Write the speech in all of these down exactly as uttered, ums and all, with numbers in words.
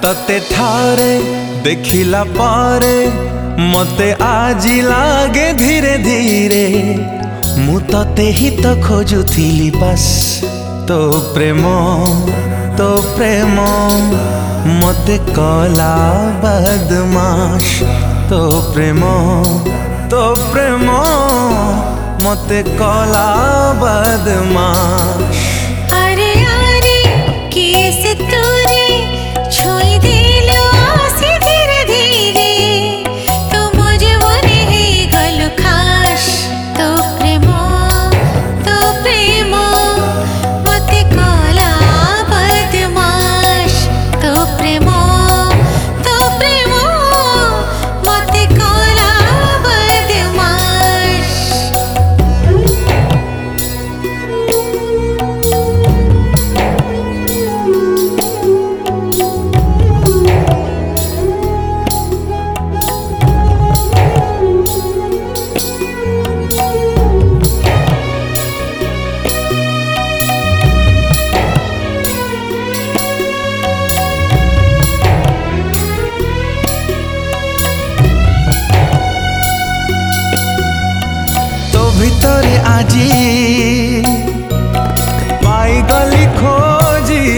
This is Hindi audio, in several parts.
तते ठारे देखिला पारे मते आजी लागे धीरे धीरे मु तते ही तो खोजुथिली बस तो प्रेम तो प्रेम मते कला बदमाश तो प्रेम तो प्रेम मते कला बदमाश। अरे अरे कैसे तूने छुई दिलो आसे धीरे धीरे तो मुझे बने है गलु खास तो प्रेम तो प्रेम मते कला बदमाश तो प्रेम तो प्रेम मते कला बदमाश। ভিতরে আজি পাই গলি খোঁজি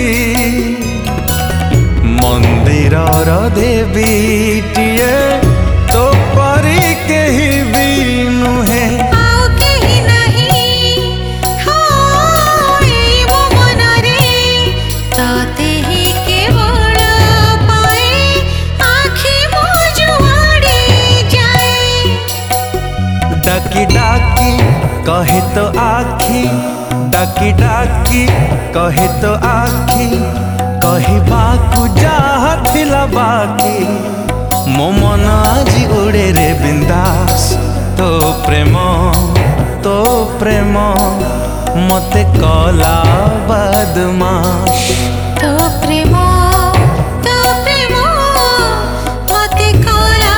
মন্দিরর দেবীটিয়ে তো পরি কেহি বি নুহে आओ कहीं नहीं हो मो मनरे ताते ही केवल पाए आँखि मो जुआड़ी जाए। डाकी डाकी कहे तो आखी डाकी डाकी कहे तो आखी कहबाकू जाहा थिला बाकी मो मन आजी उड़े रे बिंदास तो प्रेम तो प्रेम मते कला बदमाश तो प्रेम तो प्रेम मते कला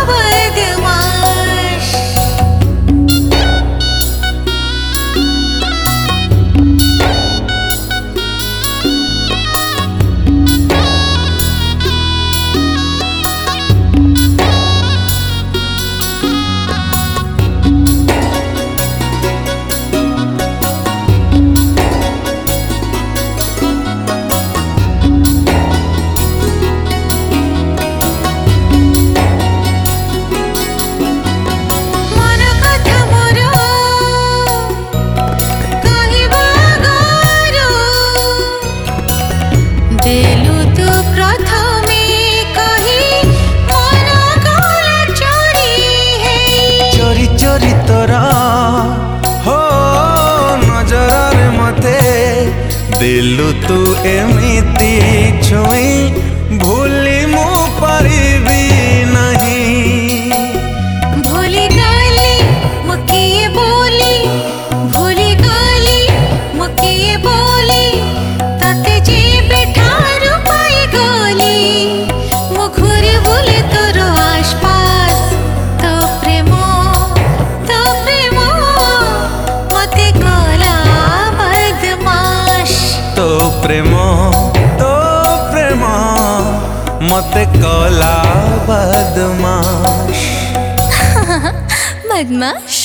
बदमाश। मन कथा मोर कहबा गरो देलु तू प्रथमे कही मन गला चोरी है चोरी चोरी तोरा हो नजर रे मते दिलु तू एमिति छुई भूली मु परिबी नहीं भूली गली मुकिए बोली भूली गली मुकिए बोली तते जे बेठारू पाई गली मुखुरी बोले तोर आसपास तो प्रेम तो प्रेम मते कला बदमाश तो प्रेम तो प्रेम मते कला बदमाश बदमाश।